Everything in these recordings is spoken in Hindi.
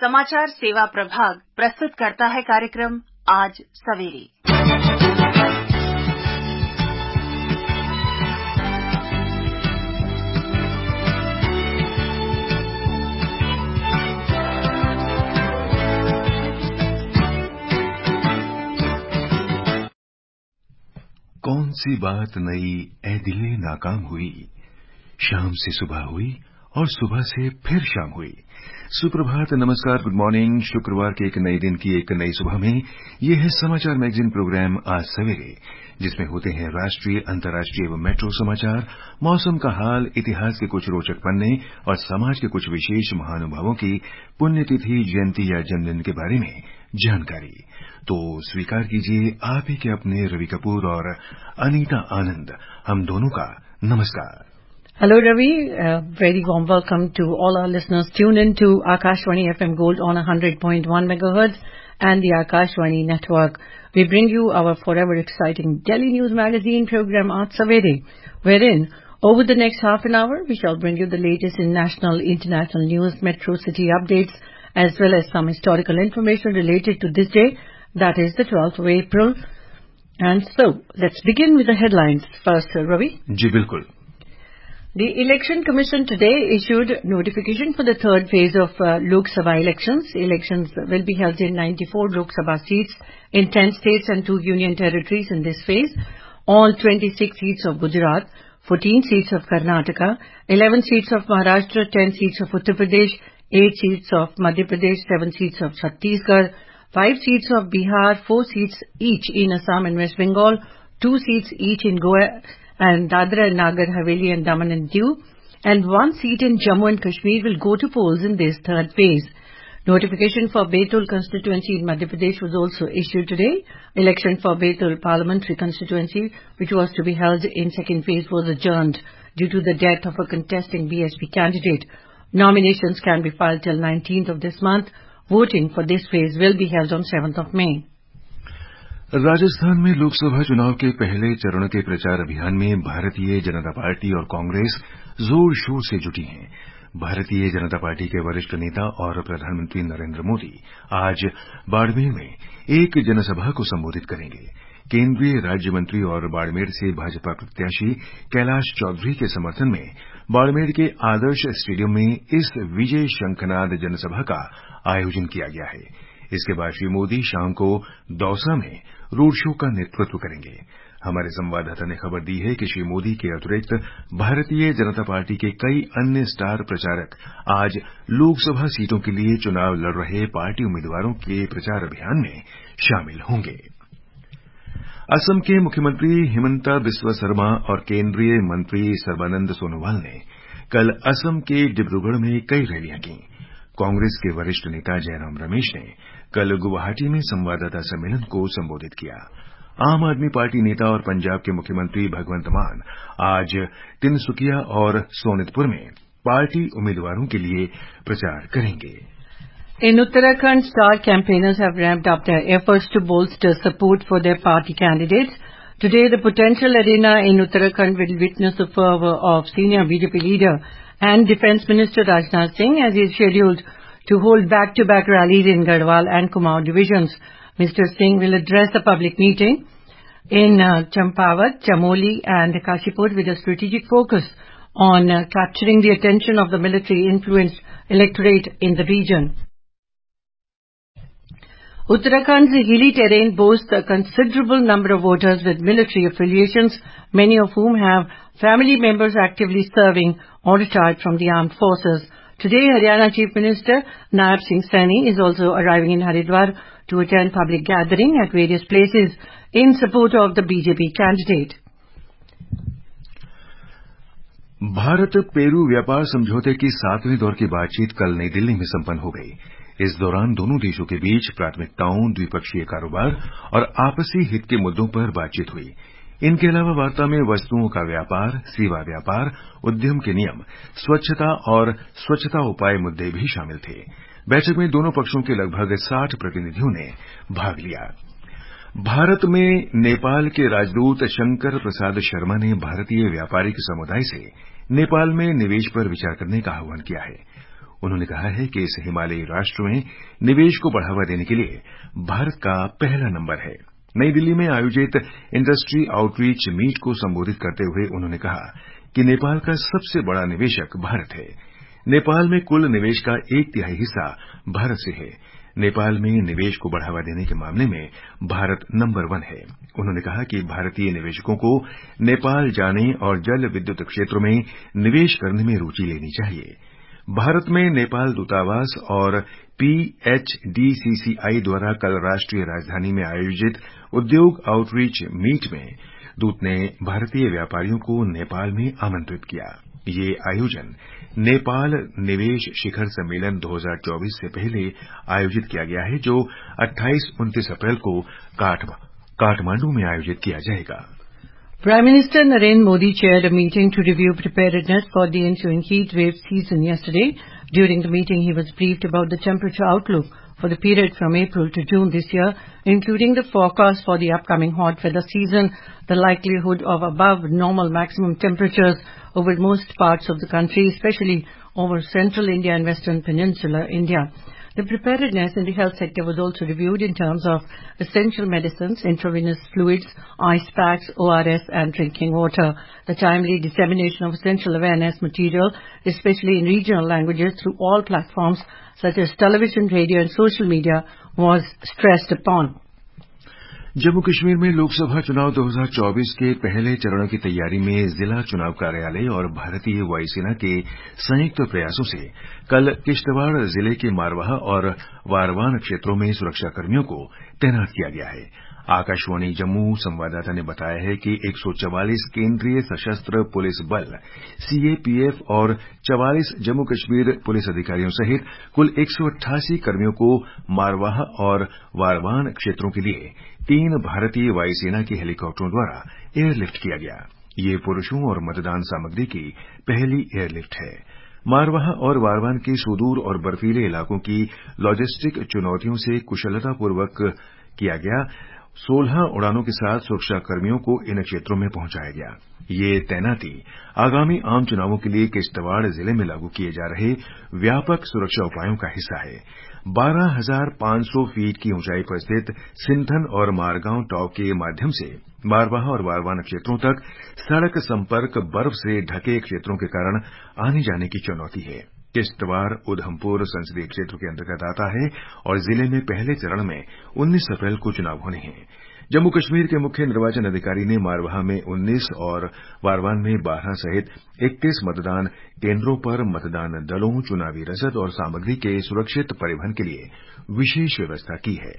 समाचार सेवा प्रभाग प्रस्तुत करता है कार्यक्रम आज सवेरे। कौन सी बात नई ए दिले नाकाम हुई, शाम से सुबह हुई और सुबह से फिर शाम हुई। सुप्रभात, नमस्कार, गुड मॉर्निंग। शुक्रवार के एक नए दिन की एक नई सुबह में ये है समाचार मैगजीन प्रोग्राम आज सवेरे, जिसमें होते हैं राष्ट्रीय, अंतर्राष्ट्रीय एवं मेट्रो समाचार, मौसम का हाल, इतिहास के कुछ रोचक पन्ने और समाज के कुछ विशेष महानुभावों की पुण्यतिथि, जयंती या जन्मदिन के बारे में जानकारी। तो स्वीकार कीजिए आप ही के अपने रवि कपूर और अनीता आनंद, हम दोनों का नमस्कार। Hello Ravi, very warm welcome to all our listeners. Tune in to Akashvani FM Gold on 100.1 megahertz and the Akashvani network. We bring you our forever exciting Delhi News Magazine program Aaj Savere, wherein over the next half an hour we shall bring you the latest in national, international news, metro city updates, as well as some historical information related to this day, that is the 12th of April. And so, let's begin with the headlines first, Ravi. जी बिल्कुल। The Election Commission today issued notification for the third phase of Lok Sabha elections. Elections will be held in 94 Lok Sabha seats in 10 states and 2 union territories in this phase. All 26 seats of Gujarat, 14 seats of Karnataka, 11 seats of Maharashtra, 10 seats of Uttar Pradesh, 8 seats of Madhya Pradesh, 7 seats of Chhattisgarh, 5 seats of Bihar, 4 seats each in Assam and West Bengal, 2 seats each in Goa and Dadra and Nagar Haveli and Daman and Diu, and 1 seat in Jammu and Kashmir will go to polls in this third phase. Notification for Betul constituency in Madhya Pradesh was also issued today. Election for Betul parliamentary constituency, which was to be held in second phase, was adjourned due to the death of a contesting BSP candidate. Nominations can be filed till 19th of this month. Voting for this phase will be held on 7th of May. Rajasthan में लोकसभा चुनाव के पहले चरण के प्रचार अभियान में भारतीय जनता पार्टी और कांग्रेस जोर शोर से जुटी हैं। भारतीय जनता पार्टी के वरिष्ठ नेता और प्रधानमंत्री नरेंद्र मोदी आज बाड़मेर में एक जनसभा को संबोधित करेंगे। केंद्रीय राज्य मंत्री और बाड़मेर से भाजपा प्रत्याशी कैलाश चौधरी के समर्थन में बाड़मेर के आदर्श स्टेडियम में इस विजय शंखनाद जनसभा का आयोजन किया गया है। इसके बाद श्री मोदी शाम को दौसा में रोड शो का नेतृत्व करेंगे। हमारे संवाददाता ने खबर दी है कि श्री मोदी के अतिरिक्त भारतीय जनता पार्टी के कई अन्य स्टार प्रचारक आज लोकसभा सीटों के लिए चुनाव लड़ रहे पार्टी उम्मीदवारों के प्रचार अभियान में शामिल होंगे। असम के मुख्यमंत्री हिमंता बिस्वा शर्मा और केंद्रीय मंत्री सर्बानंद सोनोवाल ने कल असम के डिब्रूगढ़ में कई रैलियां की। कांग्रेस के वरिष्ठ नेता जयराम रमेश ने कल गुवाहाटी में संवाददाता सम्मेलन को संबोधित किया। आम आदमी पार्टी नेता और पंजाब के मुख्यमंत्री भगवंत मान आज तिनसुकिया और सोनितपुर में पार्टी उम्मीदवारों के लिए प्रचार करेंगे। In Uttarakhand, star campaigners have ramped up their efforts to bolster support for their party candidates. Today, the potential arena in Uttarakhand will witness the fervour of senior BJP leader and Defence Minister Rajnath Singh as he is scheduled to hold back-to-back rallies in Garhwal and Kumaon divisions. Mr. Singh will address the public meeting in Champawat, Chamoli and Kashipur with a strategic focus on capturing the attention of the military-influenced electorate in the region. Uttarakhand's hilly terrain boasts a considerable number of voters with military affiliations, many of whom have family members actively serving or retired from the armed forces. Today, Haryana Chief Minister Naib Singh Saini is also arriving in Haridwar to attend public gathering at various places in support of the BJP candidate. Bharat Peru व्यापार समझौते की 7वें दौर की बातचीत कल नई दिल्ली में संपन्न हो गई। इस दौरान दोनों देशों के बीच प्राथमिकताओं, द्विपक्षीय कारोबार और आपसी हित के मुद्दों पर बातचीत हुई। इनके अलावा वार्ता में वस्तुओं का व्यापार, सेवा व्यापार, उद्यम के नियम, स्वच्छता और स्वच्छता उपाय मुद्दे भी शामिल थे। बैठक में दोनों पक्षों के लगभग 60 प्रतिनिधियों ने भाग लिया। भारत में नेपाल के राजदूत शंकर प्रसाद शर्मा ने भारतीय व्यापारिक समुदाय से नेपाल में निवेश पर विचार करने का आह्वान किया है। उन्होंने कहा है कि इस हिमालयी राष्ट्र में निवेश को बढ़ावा देने के लिए भारत का पहला नंबर है। नई दिल्ली में आयोजित इंडस्ट्री आउटरीच मीट को संबोधित करते हुए उन्होंने कहा कि नेपाल का सबसे बड़ा निवेशक भारत है। नेपाल में कुल निवेश का 1/3 हिस्सा भारत से है। नेपाल में निवेश को बढ़ावा देने के मामले में भारत नंबर 1 है। उन्होंने कहा कि भारतीय निवेशकों को नेपाल जाने और जल विद्युत क्षेत्र में निवेश करने में रुचि लेनी चाहिए। भारत में नेपाल दूतावास और PHDCCI द्वारा कल राष्ट्रीय राजधानी में आयोजित उद्योग आउटरीच मीट में दूत ने भारतीय व्यापारियों को नेपाल में आमंत्रित किया। ये आयोजन नेपाल निवेश शिखर सम्मेलन 2024 से पहले आयोजित किया गया है, जो 28-29 अप्रैल को काठमांडू में आयोजित किया जाएगा। Prime Minister Narendra Modi chaired a meeting to review preparedness for the ensuing heat wave season yesterday. During the meeting, he was briefed about the temperature outlook for the period from April to June this year, including the forecast for the upcoming hot weather season, the likelihood of above normal maximum temperatures over most parts of the country, especially over central India and western peninsular India. The preparedness in the health sector was also reviewed in terms of essential medicines, intravenous fluids, ice packs, ORS and drinking water. The timely dissemination of essential awareness material, especially in regional languages through all platforms such as television, radio and social media was stressed upon. Jammu Kashmir में लोकसभा चुनाव 2024 के पहले चरण की तैयारी में जिला चुनाव कार्यालय और भारतीय वायुसेना के संयुक्त प्रयासों से कल किश्तवाड़ जिले के मारवाह और वारवान क्षेत्रों में सुरक्षाकर्मियों को तैनात किया गया है। आकाशवाणी जम्मू संवाददाता ने बताया है कि 144 केंद्रीय सशस्त्र पुलिस बल CAPF और 44 जम्मू कश्मीर पुलिस अधिकारियों सहित कुल 188 कर्मियों को मारवाह और वारवान क्षेत्रों के लिए 3 भारतीय वायुसेना के हेलीकॉप्टरों द्वारा एयरलिफ्ट किया गया। ये पुरुषों और मतदान सामग्री की पहली एयरलिफ्ट है। मारवाह और वारवान के सुदूर और बर्फीले इलाकों की लॉजिस्टिक चुनौतियों से कुशलतापूर्वक किया गया 16 उड़ानों के साथ सुरक्षाकर्मियों को इन क्षेत्रों में पहुंचाया गया। ये तैनाती आगामी आम चुनावों के लिए किश्तवाड़ जिले में लागू किए जा रहे व्यापक सुरक्षा उपायों का हिस्सा है। 12,500 फीट की ऊंचाई पर स्थित सिंथन और मारगांव टॉप के माध्यम से मारवाह और वारवान क्षेत्रों तक सड़क संपर्क बर्फ से ढके क्षेत्रों के कारण आने जाने की चुनौती है। किश्तवाड़ उधमपुर संसदीय क्षेत्र के अंतर्गत आता है और जिले में पहले चरण में 19 अप्रैल को चुनाव होने हैं। जम्मू कश्मीर के मुख्य निर्वाचन अधिकारी ने मारवाह में 19 और वारवान में 12 सहित 31 मतदान केंद्रों पर मतदान दलों, चुनावी रसद और सामग्री के सुरक्षित परिवहन के लिए विशेष व्यवस्था की है।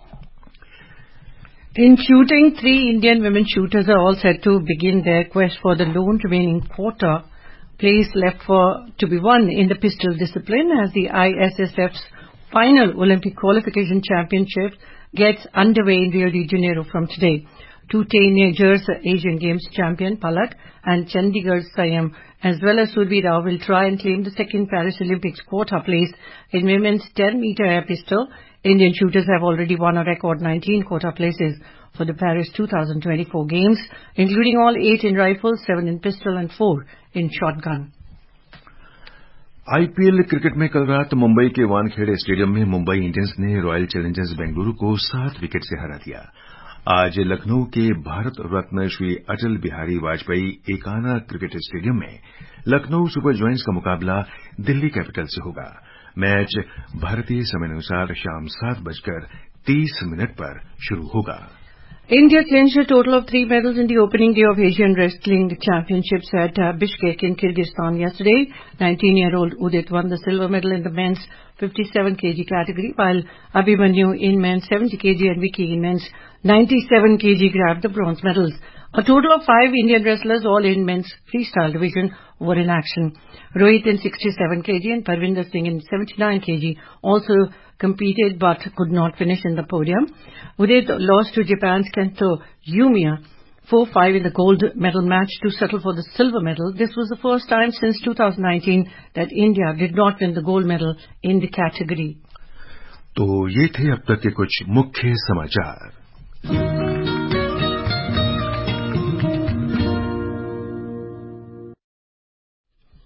In shooting, 3 Indian women shooters are all set to begin their quest for the lone remaining quota place left to be won in the pistol discipline as the ISSF's final Olympic qualification championship gets underway in Rio de Janeiro from today. 2 teenagers, Asian Games champion Palak and Chandigarh's Sayam, as well as Survi Rao, will try and claim the second Paris Olympics quota place in women's 10-meter air pistol. Indian shooters have already won a record 19 quota places for the Paris 2024 Games, including all 8 in rifles, 7 in pistol and 4 in shotgun. IPL cricket में कल रात मुंबई के वानखेड़े स्टेडियम में मुंबई इंडियंस ने रॉयल चैलेंजर्स बेंगलुरु को 7 विकेट से हरा दिया। आज लखनऊ के भारत रत्न श्री अटल बिहारी वाजपेयी एकाना क्रिकेट स्टेडियम में लखनऊ सुपर जायंट्स का मुकाबला दिल्ली कैपिटल से होगा। मैच भारतीय समयानुसार शाम 7:30 पर शुरू होगा। India clinched a total of 3 medals in the opening day of Asian Wrestling Championships at Bishkek in Kyrgyzstan yesterday. 19-year-old Udit won the silver medal in the men's 57 kg category, while Abhimanyu in men's 70 kg and Vicky in men's 97 kg grabbed the bronze medals. A total of 5 Indian wrestlers, all in men's freestyle division, were in action. Rohit in 67 kg and Parvinder Singh in 79 kg also competed but could not finish in the podium. Udit lost to Japan's Kento Yumiya 4-5 in the gold medal match to settle for the silver medal. This was the first time since 2019 that India did not win the gold medal in the category. तो ये थे अब तक के कुछ मुख्य समाचार।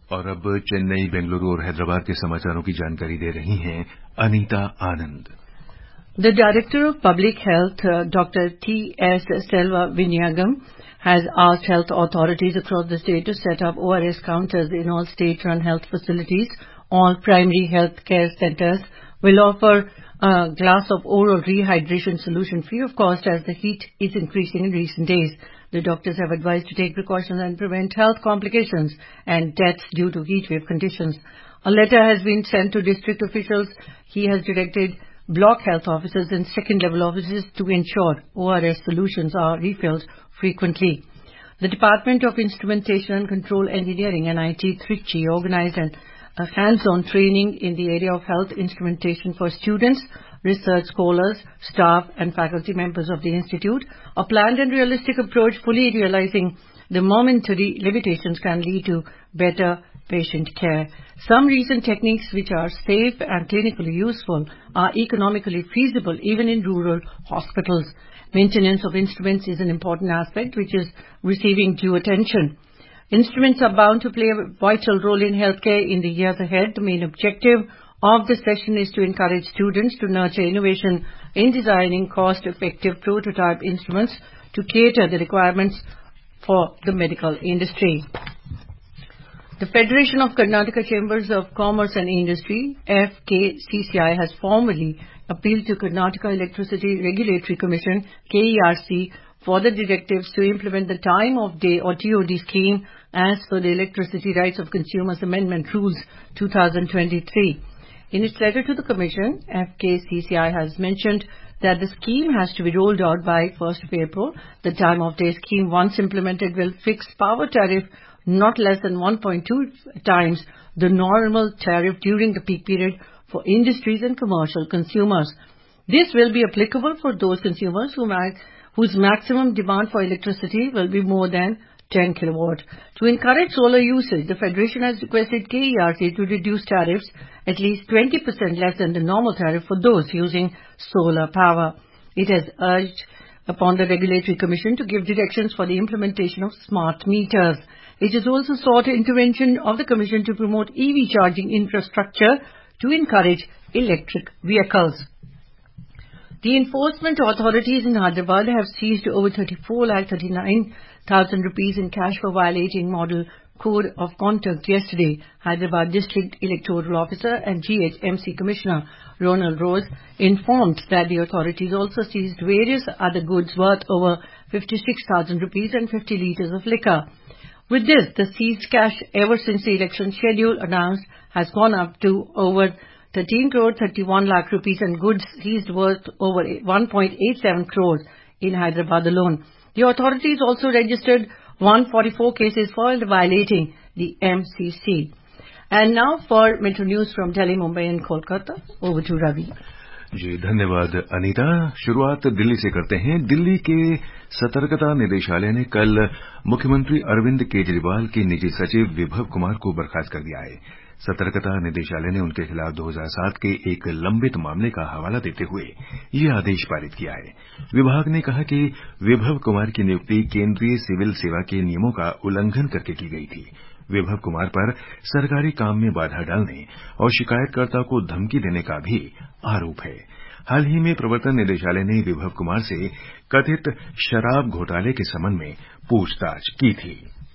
और अब चेन्नई, बेंगलुरु और हैदराबाद के समाचारों की जानकारी दे रही हैं अनीता आनंद। The Director of Public Health, Dr. T.S. Selvavinayagam, has asked health authorities across the state to set up ORS counters in all state-run health facilities. All primary health care centers will offer a glass of oral rehydration solution free of cost as the heat is increasing in recent days. The doctors have advised to take precautions and prevent health complications and deaths due to heat wave conditions. A letter has been sent to district officials. He has directed block health officers and second-level officers to ensure ORS solutions are refilled frequently. The Department of Instrumentation and Control Engineering, NIT Trichy, organized a hands-on training in the area of health instrumentation for students, research scholars, staff and faculty members of the institute. A planned and realistic approach fully realizing the momentary limitations can lead to better patient care. Some recent techniques which are safe and clinically useful are economically feasible even in rural hospitals. Maintenance of instruments is an important aspect which is receiving due attention. Instruments are bound to play a vital role in healthcare in the years ahead. The main objective of the session is to encourage students to nurture innovation in designing cost-effective prototype instruments to cater the requirements for the medical industry. The Federation of Karnataka Chambers of Commerce and Industry, FKCCI, has formally appealed to Karnataka Electricity Regulatory Commission, KERC, for the directives to implement the time of day or TOD scheme as per the Electricity Rights of Consumers Amendment Rules 2023. In its letter to the Commission, FKCCI has mentioned that the scheme has to be rolled out by 1st of April. The time of day scheme, once implemented, will fix power tariff not less than 1.2 times the normal tariff during the peak period for industries and commercial consumers. This will be applicable for those consumers whose maximum demand for electricity will be more than 10 kilowatt. To encourage solar usage, the Federation has requested KERC to reduce tariffs at least 20% less than the normal tariff for those using solar power. It has urged upon the Regulatory Commission to give directions for the implementation of smart meters. It has also sought intervention of the Commission to promote EV charging infrastructure to encourage electric vehicles. The enforcement authorities in Hyderabad have seized over 34,39,000 rupees in cash for violating Model Code of Conduct yesterday. Hyderabad District Electoral Officer and GHMC Commissioner Ronald Rose informed that the authorities also seized various other goods worth over 56,000 rupees and 50 litres of liquor. With this, the seized cash ever since the election schedule announced has gone up to over 13 crore 31 lakh rupees and goods seized worth over 1.87 crores in Hyderabad alone. The authorities also registered 144 cases for violating the MCC. And now for Metro News from Delhi, Mumbai and Kolkata. Over to Ravi. जी धन्यवाद अनीता। शुरुआत दिल्ली से करते हैं। दिल्ली के सतर्कता निदेशालय ने कल मुख्यमंत्री अरविंद केजरीवाल के निजी सचिव विभव कुमार को बर्खास्त कर दिया है। सतर्कता निदेशालय ने उनके खिलाफ 2007 के एक लंबित मामले का हवाला देते हुए ये आदेश पारित किया है। विभाग ने कहा कि विभव कुमार की नियुक्ति केंद्रीय सिविल सेवा के नियमों का उल्लंघन करके की गई थी। विभव कुमार पर सरकारी काम में बाधा डालने और शिकायतकर्ता को धमकी देने का भी आरोप है। हाल ही में प्रवर्तन निदेशालय ने विभव कुमार से कथित शराब घोटाले के संबंध में पूछताछ की थी।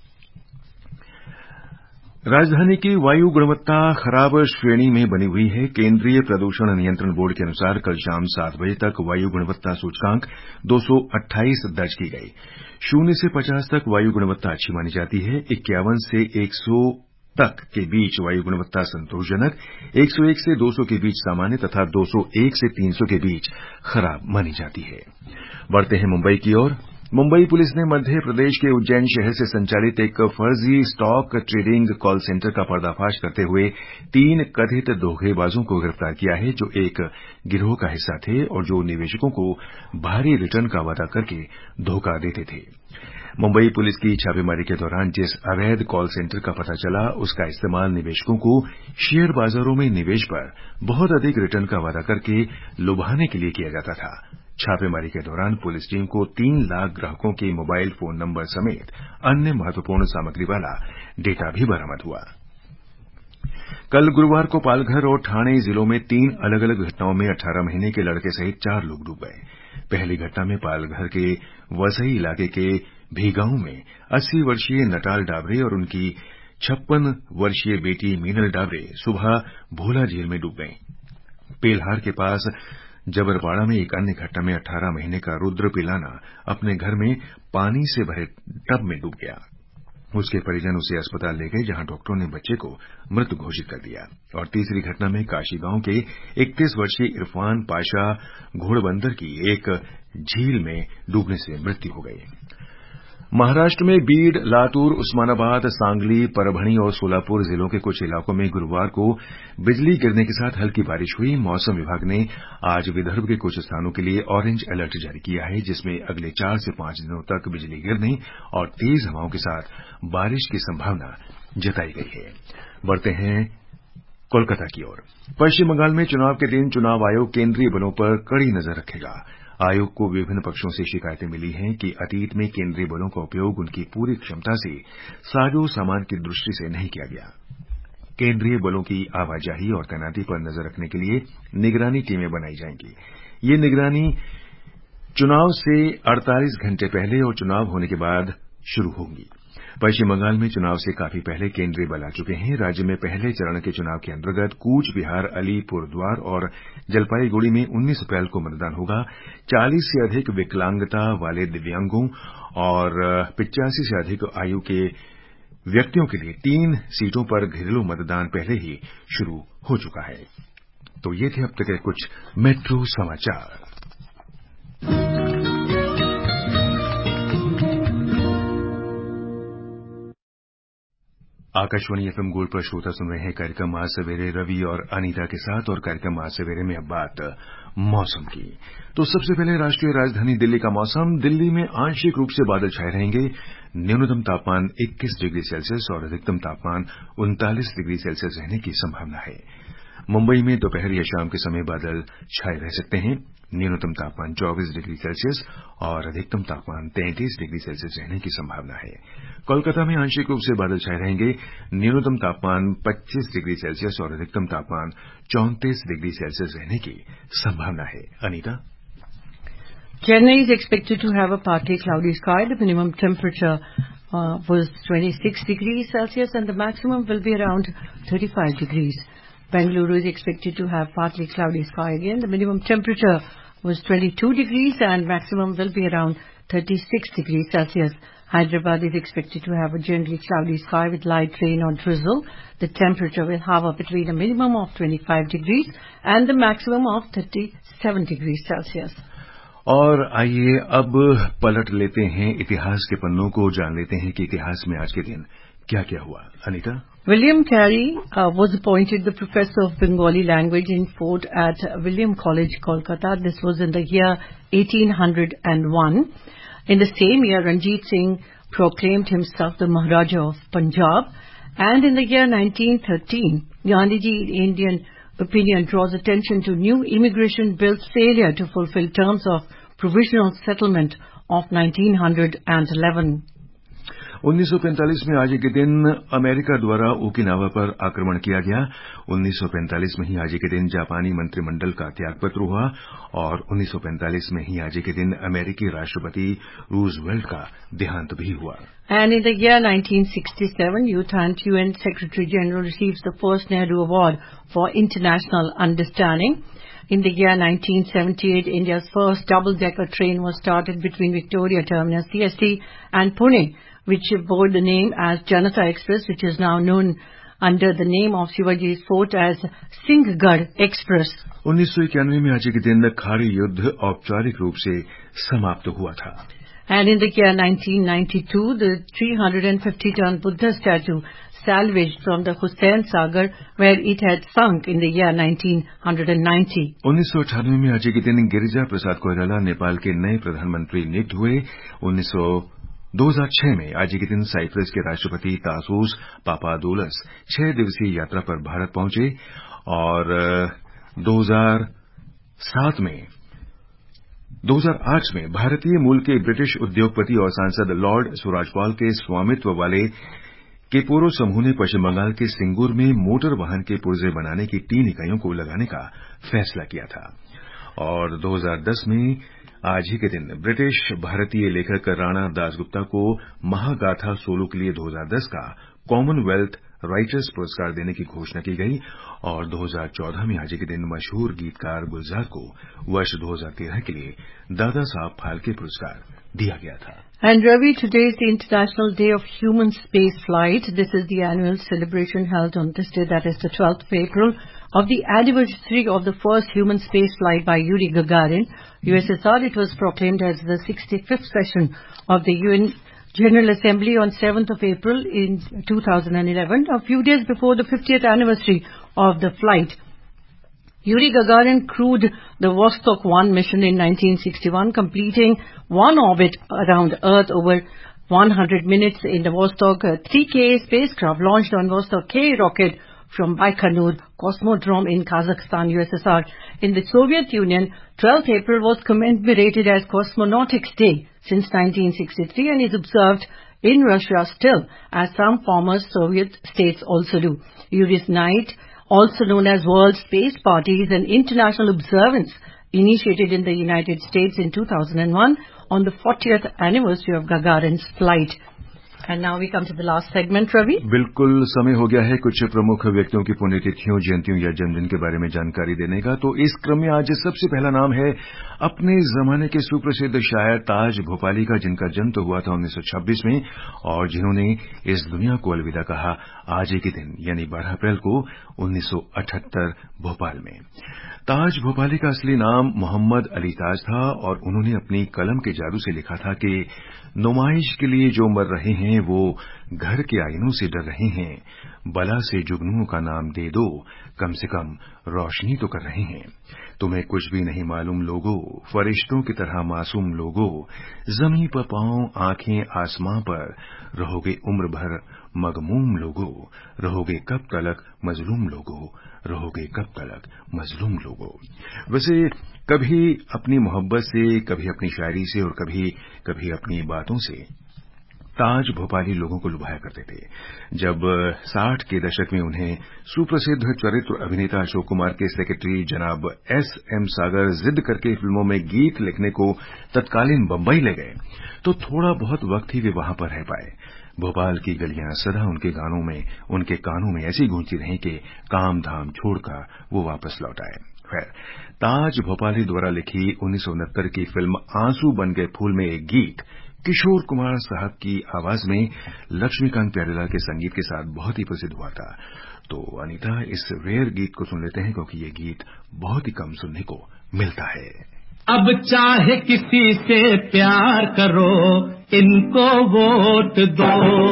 राजधानी की वायु गुणवत्ता खराब श्रेणी में बनी हुई है। केंद्रीय प्रदूषण नियंत्रण बोर्ड के अनुसार कल शाम 7 बजे तक वायु गुणवत्ता सूचकांक 228 दर्ज की गई। 0 से 50 तक वायु गुणवत्ता अच्छी मानी जाती है। 51 से 100 तक के बीच वायु गुणवत्ता संतोषजनक, 101 से 200 के बीच सामान्य तथा 201 से 300 के बीच खराब मानी जाती है। बढ़ते हैं मुंबई की ओर। मुंबई पुलिस ने मध्य प्रदेश के उज्जैन शहर से संचालित एक फर्जी स्टॉक ट्रेडिंग कॉल सेंटर का पर्दाफाश करते हुए 3 कथित धोखेबाजों को गिरफ्तार किया है, जो एक गिरोह का हिस्सा थे और जो निवेशकों को भारी रिटर्न का वादा करके धोखा देते थे। मुंबई पुलिस की छापेमारी के दौरान जिस अवैध कॉल सेंटर का पता चला, उसका इस्तेमाल निवेशकों को शेयर बाजारों में निवेश पर बहुत अधिक रिटर्न का वादा करके लुभाने के लिए किया जाता था। छापेमारी के दौरान पुलिस टीम को 3 लाख ग्राहकों के मोबाइल फोन नंबर समेत अन्य महत्वपूर्ण सामग्री वाला डेटा भी बरामद हुआ। कल गुरुवार को पालघर और ठाणे जिलों में 3 अलग-अलग घटनाओं में 18 महीने के लड़के सहित 4 लोग डूब गए। पहली घटना में पालघर के वसई इलाके के भीगांव में 80 वर्षीय नटाल डाबरे और उनकी 56 वर्षीय बेटी मीनल डाबरे सुबह भोला झील में डूब गईं। पेलहार के पास जबरपाड़ा में एक अन्य घटना में 18 महीने का रुद्र पिलाना अपने घर में पानी से भरे टब में डूब गया। उसके परिजन उसे अस्पताल ले गए, जहां डॉक्टरों ने बच्चे को मृत घोषित कर दिया। और तीसरी घटना में काशी गांव के 31 वर्षीय इरफान पाशा घोड़बंदर की एक झील में डूबने से मृत्यु हो गई। महाराष्ट्र में बीड, लातूर, उस्मानाबाद, सांगली, परभणी और सोलापुर जिलों के कुछ इलाकों में गुरुवार को बिजली गिरने के साथ हल्की बारिश हुई। मौसम विभाग ने आज विदर्भ के कुछ स्थानों के लिए ऑरेंज अलर्ट जारी किया है, जिसमें अगले 4 से 5 दिनों तक बिजली गिरने और तेज हवाओं के साथ बारिश की संभावना जताई गई है। बढ़ते हैं कोलकाता की ओर। पश्चिम बंगाल में चुनाव के दिन चुनाव आयोग केंद्रीय बलों पर कड़ी नजर रखेगा। आयोग को विभिन्न पक्षों से शिकायतें मिली हैं कि अतीत में केंद्रीय बलों का उपयोग उनकी पूरी क्षमता से साजो सामान की दृष्टि से नहीं किया गया। केंद्रीय बलों की आवाजाही और तैनाती पर नजर रखने के लिए निगरानी टीमें बनाई जाएंगी। ये निगरानी चुनाव से 48 घंटे पहले और चुनाव होने के बाद शुरू होगी। पश्चिम बंगाल में चुनाव से काफी पहले केंद्रीय बल आ चुके हैं। राज्य में पहले चरण के चुनाव के अंतर्गत कूच बिहार, अलीपुरद्वार और जलपाईगुड़ी में 19 अप्रैल को मतदान होगा। 40 से अधिक विकलांगता वाले दिव्यांगों और 85 से अधिक आयु के व्यक्तियों के लिए 3 सीटों पर घरेलू मतदान पहले ही शुरू हो चुका है। तो ये थे अब तक के कुछ मेट्रो समाचार। आकाशवाणी एफएम गोल्ड पर श्रोता सुन रहे हैं कार्यक्रम आज सवेरे रवि और अनीता के साथ। और कार्यक्रम आज सवेरे में अब बात मौसम की। तो सबसे पहले राष्ट्रीय राजधानी दिल्ली का मौसम। दिल्ली में आंशिक रूप से बादल छाए रहेंगे। न्यूनतम तापमान 21 डिग्री सेल्सियस और अधिकतम तापमान 39 डिग्री सेल्सियस रहने की संभावना है। मुंबई में दोपहर या शाम के समय बादल छाए रह सकते हैं। न्यूनतम तापमान 24 डिग्री सेल्सियस और अधिकतम तापमान 33 डिग्री सेल्सियस रहने की संभावना है। कोलकाता में आंशिक रूप से बादल छाए रहेंगे। न्यूनतम तापमान 25 डिग्री सेल्सियस और अधिकतम तापमान 34 डिग्री सेल्सियस रहने की संभावना है। Anita. Chennai is expected to have a partly cloudy sky. The minimum temperature was 26 degrees Celsius and the maximum will be around 35 degrees. Bengaluru is expected to have partly cloudy sky again. The minimum temperature was 22 degrees and maximum will be around 36 degrees Celsius. Hyderabad is expected to have a generally cloudy sky with light rain or drizzle. The temperature will hover between a minimum of 25 degrees and the maximum of 37 degrees Celsius. और आइए अब पलट लेते हैं इतिहास के पन्नों को, जान लेते हैं कि इतिहास में आज के दिन क्या-क्या हुआ। Anita. William Carey was appointed the professor of Bengali language in Fort at William College, Kolkata. This was in the year 1801. In the same year, Ranjit Singh proclaimed himself the Maharaja of Punjab. And in the year 1913, Gandhiji, in Indian opinion, draws attention to new immigration bill's failure to fulfill terms of provisional settlement of 1911. 1945 में आज के दिन अमेरिका द्वारा ओकिनावा पर आक्रमण किया गया। 1945 में ही आज के दिन जापानी मंत्रिमंडल का त्यागपत्र हुआ और 1945 में ही आज के दिन अमेरिकी राष्ट्रपति रूजवेल्ट का देहांत भी हुआ। And in the year 1967, Utah UN Secretary General receives the first Nehru Award for International Understanding. In the year 1978, India's first double-decker train was started between Victoria Terminus, CST, and Pune, which bore the name as Janata Express, which is now known under the name of Shivaji's fort as Singhgarh Express. 1991 में आज के दिन खाड़ी युद्ध औपचारिक रूप से समाप्त हुआ था। And in the year 1992, the 350-ton Buddha statue salvaged from the Hussain Sagar, where it had sunk in the year 1990. 1998 में आज के दिन गिरिजा प्रसाद कोइराला नेपाल के नए प्रधानमंत्री नियुक्त हुए। 2006 में आज के दिन साइप्रस के राष्ट्रपति तासोस पापादोलस 6 दिवसीय यात्रा पर भारत पहुंचे और 2008 में भारतीय मूल के ब्रिटिश उद्योगपति और सांसद लॉर्ड सुराजपाल के स्वामित्व वाले केपोरो समूह ने पश्चिम बंगाल के सिंगूर में मोटर वाहन के पुर्जे बनाने की 3 इकाइयों को लगाने का फैसला किया था। और 2010 में आज ही के दिन ब्रिटिश भारतीय लेखक राणा दासगुप्ता को महागाथा सोलो के लिए 2010 का कॉमनवेल्थ राइटर्स पुरस्कार देने की घोषणा की गई और 2014 में आज के दिन मशहूर गीतकार गुलजार को वर्ष 2013 के लिए दादा साहब फाल्के पुरस्कार दिया गया था। And Ravi, today is the International Day of Human Space Flight. This is the annual celebration held on this day, that is the 12th of April, of the anniversary of the first human space flight by Yuri Gagarin, USSR. It was proclaimed as the 65th session of the UN General Assembly on 7th of April in 2011, a few days before the 50th anniversary of the flight. Yuri Gagarin crewed the Vostok 1 mission in 1961, completing one orbit around Earth over 100 minutes in the Vostok 3K spacecraft launched on Vostok K rocket from Baikonur Cosmodrome in Kazakhstan, USSR. In the Soviet Union, 12th April was commemorated as Cosmonautics Day since 1963 and is observed in Russia still, as some former Soviet states also do. Yuri's Night, also known as World Space Party, is an international observance initiated in the United States in 2001 on the 40th anniversary of Gagarin's flight. And now we come to the last segment, Ravi. बिल्कुल समय हो गया है कुछ प्रमुख व्यक्तियों की पुण्यतिथियों, जयंतियों या जन्मदिन के बारे में जानकारी देने का। तो इस क्रम में आज सबसे पहला नाम है अपने जमाने के सुप्रसिद्ध शायर ताज भोपाली का, जिनका जन्म तो हुआ था 1926 में और जिन्होंने इस दुनिया को अलविदा कहा आज ही के दिन यानी 12 अप्रैल को 1978 भोपाल में। ताज भोपाली का असली नाम मोहम्मद अली ताज था और उन्होंने अपनी कलम के जादू से लिखा था कि नुमाइश के लिए जो मर रहे हैं वो घर के आईनों से डर रहे हैं, बला से जुगनुओं का नाम दे दो, कम से कम रोशनी तो कर रहे हैं। तुम्हें कुछ भी नहीं मालूम लोगों, फरिश्तों की तरह मासूम लोगों, जमीन पर पांव आंखें आसमां पर, रहोगे उम्र भर मगमूम लोगों, रहोगे कब तलक मजलूम लोगों, रहोगे कब तलक मजलूम लोगों। वैसे कभी अपनी मोहब्बत से, कभी अपनी शायरी से और कभी अपनी बातों से ताज भोपाली लोगों को लुभाया करते थे। जब 60 के दशक में उन्हें सुप्रसिद्ध चरित्र अभिनेता अशोक कुमार के सेक्रेटरी जनाब S.M. सागर जिद करके फिल्मों में गीत लिखने को तत्कालीन बंबई ले गए तो थोड़ा बहुत वक्त ही वे वहां पर रह पाए। भोपाल की गलियां सदा उनके कानों में ऐसी गूंजती रहीं कि काम धाम छोड़कर वो वापस लौट आए। खैर, ताज भोपाली द्वारा लिखी 1969 की फिल्म आंसू बन गए फूल में एक गीत किशोर कुमार साहब की आवाज में लक्ष्मीकांत प्यारेलाल के संगीत के साथ बहुत ही प्रसिद्ध हुआ था। तो अनीता, इस रेयर गीत को सुन लेते हैं क्योंकि ये गीत बहुत ही कम सुनने को मिलता है। अब चाहे किसी से प्यार करो, इनको वोट दो।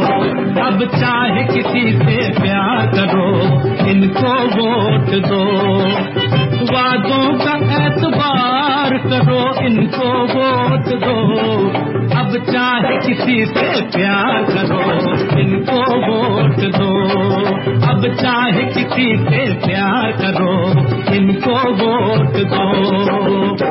अब चाहे किसी से प्यार करो, इनको वोट दो। वादों का एतबार करो, इनको वोट दो। अब चाहे किसी से प्यार करो, इनको वोट दो। अब चाहे किसी से प्यार करो, इनको वोट दो।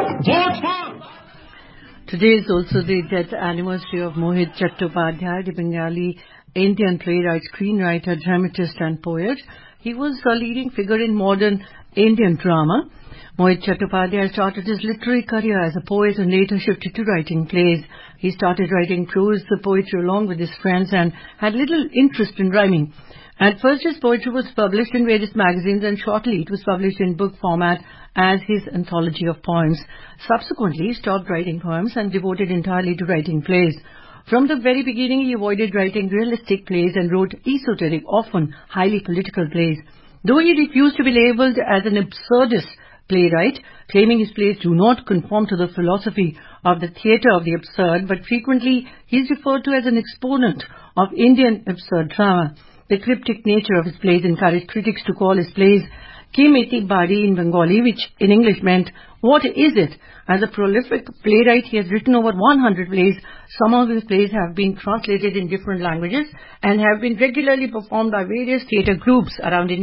Today is also the death anniversary of Mohit Chattopadhyay, the Bengali Indian playwright, screenwriter, dramatist and poet. He was a leading figure in modern Indian drama. Mohit Chattopadhyay started his literary career as a poet and later shifted to writing plays. He started writing prose poetry along with his friends and had little interest in rhyming. At first his poetry was published in various magazines and shortly it was published in book format as his anthology of poems. Subsequently he stopped writing poems and devoted entirely to writing plays. From the very beginning he avoided writing realistic plays and wrote esoteric, often highly political plays. Though he refused to be labelled as an absurdist playwright, claiming his plays do not conform to the philosophy of the theatre of the absurd, but frequently he is referred to as an exponent of Indian absurd drama. The cryptic nature of his plays encouraged critics to call his plays Kim Iti Badi in Bengali, which in English meant, what is it? As a prolific playwright, he has written over 100 plays. Some of his plays have been translated in different languages and have been regularly performed by various theatre groups around India.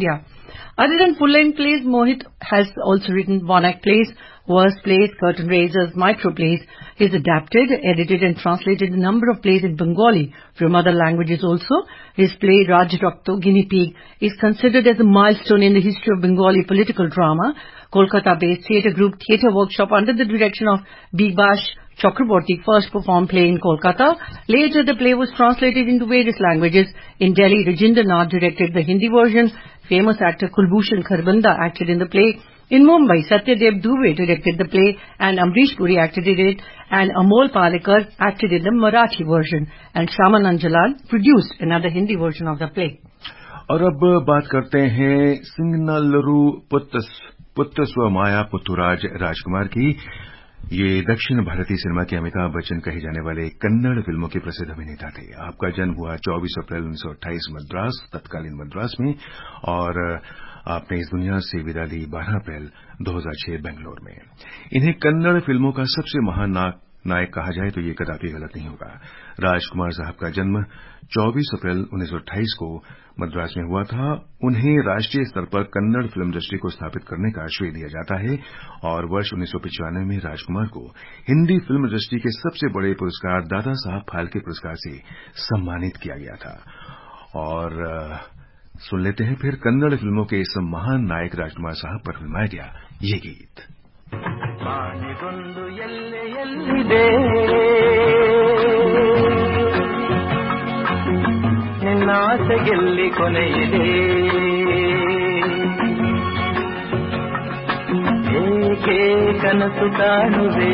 Other than full-length plays, Mohit has also written one-act plays, verse plays, curtain raisers, micro plays. He has adapted, edited and translated a number of plays in Bengali from other languages also. His play Raj Rakto, Guinea Pig, is considered as a milestone in the history of Bengali political drama. Kolkata-based theatre group Theatre Workshop, under the direction of Bigbash Chakraborty, first performed play in Kolkata. Later, the play was translated into various languages. In Delhi, Rajinder Nath directed the Hindi version. Famous actor Kulbhushan Kharbanda acted in the play. In Mumbai, Satyadev Dubey directed the play and Amrish Puri acted in it, and Amol Palekar acted in the Marathi version, and Shamanand Jalal produced another Hindi version of the play. और अब बात करते हैं सिंगनल्लुरु पुत्र स्वमाया पुत्तुराज राजकुमार की। ये दक्षिण भारतीय सिनेमा के अमिताभ बच्चन कहे जाने वाले कन्नड़ फिल्मों के प्रसिद्ध अभिनेता थे। आपका जन्म हुआ 24 अप्रैल 1928 मद्रास, तत्कालीन मद्रास में, और आपने इस दुनिया से विदा ली 12 अप्रैल 2006 बेंगलोर में। इन्हें कन्नड़ फिल्मों का सबसे महान नायक कहा जाए तो ये कदापि गलत नहीं होगा। राजकुमार साहब का जन्म 24 अप्रैल 1928 को मद्रास में हुआ था। उन्हें राष्ट्रीय स्तर पर कन्नड़ फिल्म इंडस्ट्री को स्थापित करने का श्रेय दिया जाता है, और वर्ष 1995 में राजकुमार को हिंदी फिल्म इंडस्ट्री के सबसे बड़े पुरस्कार दादा साहब फाल्के पुरस्कार से सम्मानित किया गया था। और सुन लेते हैं फिर कन्नड़ फिल्मों के इस महान नायक राजकुमार साहब पर फिल्माया गया ये गीत। ಗೆಲ್ಲಿ ಕೊನೆಯಿದೆ ಏಕೆ ಕನಸು ಕಾಣುವೆ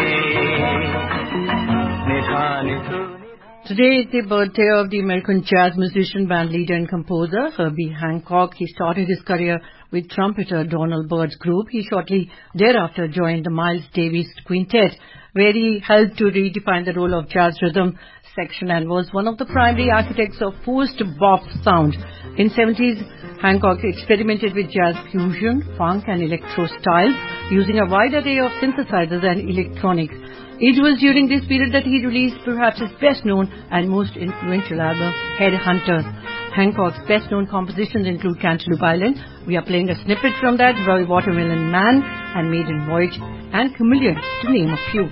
ನಿಧಾನಿಸು. Today is the birthday of the American jazz musician, band leader and composer Herbie Hancock. He started his career with trumpeter Donald Byrd's group. He shortly thereafter joined the Miles Davis Quintet, where he helped to redefine the role of jazz rhythm section and was one of the primary architects of post-bop sound. In the 70s, Hancock experimented with jazz fusion, funk and electro styles, using a wide array of synthesizers and electronics. It was during this period that he released perhaps his best-known and most influential album, Headhunters. Hancock's best-known compositions include Cantaloupe Island. We are playing a snippet from that, Watermelon Man and Maiden Voyage and Chameleon, to name a few.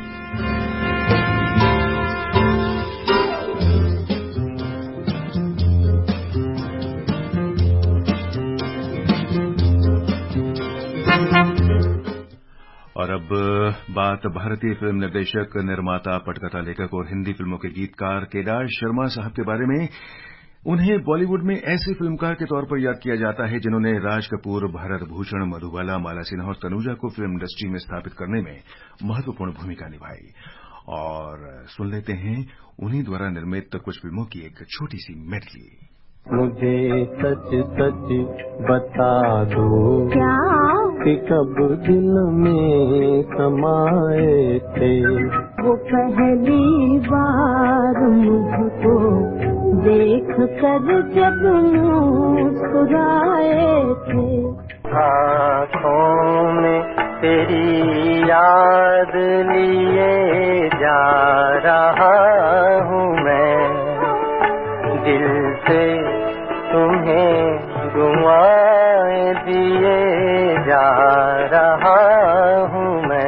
और अब बात भारतीय फिल्म निर्देशक, निर्माता, पटकथा लेखक और हिंदी फिल्मों के गीतकार केदार शर्मा साहब के बारे में। उन्हें बॉलीवुड में ऐसे फिल्मकार के तौर पर याद किया जाता है जिन्होंने राज कपूर, भारत भूषण, मधुबाला, माला सिन्हा और तनुजा को फिल्म इंडस्ट्री में स्थापित करने में महत्वपूर्ण भूमिका निभाई। और सुन लेते हैं उन्हीं द्वारा निर्मित कुछ फिल्मों की एक छोटी सी मेडली। मुझे सच सच बता दो क्या कि कब दिल में समाए थे वो पहली बार मुझको देख कर जब मुस्कुराए थे। आँखों में तेरी याद लिए जा रहा हूँ मैं, दिल से तुम्हें दुआएं दिए जा रहा हूँ मैं।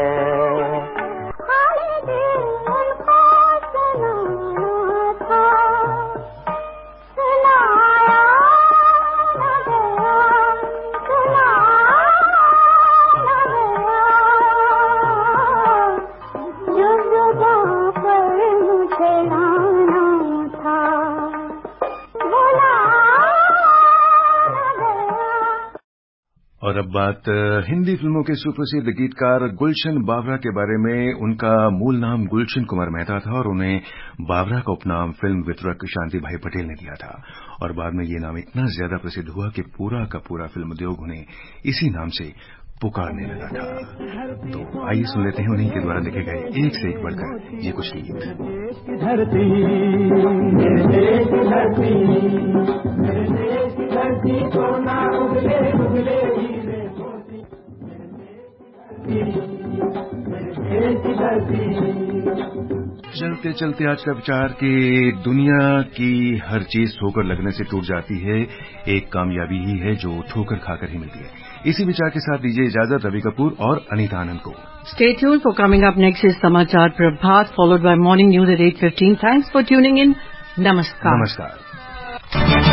और अब बात हिंदी फिल्मों के सुप्रसिद्ध गीतकार गुलशन बावरा के बारे में। उनका मूल नाम गुलशन कुमार मेहता था और उन्हें बावरा का उपनाम फिल्म वितरक शांति भाई पटेल ने दिया था, और बाद में ये नाम इतना ज्यादा प्रसिद्ध हुआ कि पूरा का पूरा फिल्म उद्योग उन्हें इसी नाम से पुकारने लगा था। तो आइए सुन लेते हैं उन्हीं के द्वारा लिखे गए एक से एक बढ़कर ये कुछ गीत। चलते चलते आज का विचार कि दुनिया की हर चीज ठोकर लगने से टूट जाती है, एक कामयाबी ही है जो ठोकर खाकर ही मिलती है। इसी विचार के साथ दीजिए इजाजत रवि कपूर और अनीता आनंद को। Stay tuned for coming up next is Samachar Prabhat followed by morning news at 8:15. Thanks for tuning in. Namaskar. नमस्कार।